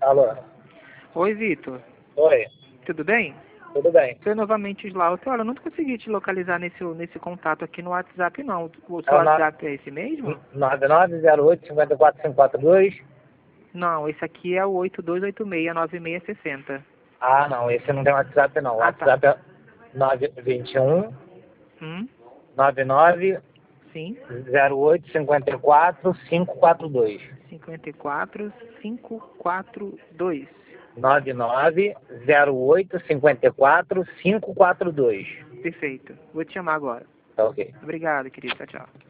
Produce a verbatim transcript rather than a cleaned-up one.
Alô? Oi, Vitor. Oi, Tudo bem? tudo bem? Sou novamente Slaughter. Olha, eu não consegui te localizar nesse, nesse contato aqui no WhatsApp, não. O seu É o no- WhatsApp é esse mesmo? nove nove zero oito cinco quatro cinco quatro dois. Não, esse aqui é o oito dois oito seis nove seis seis zero. Ah, não, esse não tem WhatsApp não. O Ah, tá. WhatsApp é nove dois um Hum, nove nove sim. zero oito cinco quatro cinco quatro dois. cinquenta e quatro, quinhentos e quarenta e dois. nove nove zero oito cinco quatro cinco quatro dois. Perfeito. Vou te chamar agora. Tá ok. Obrigado, querido. Tchau, tchau.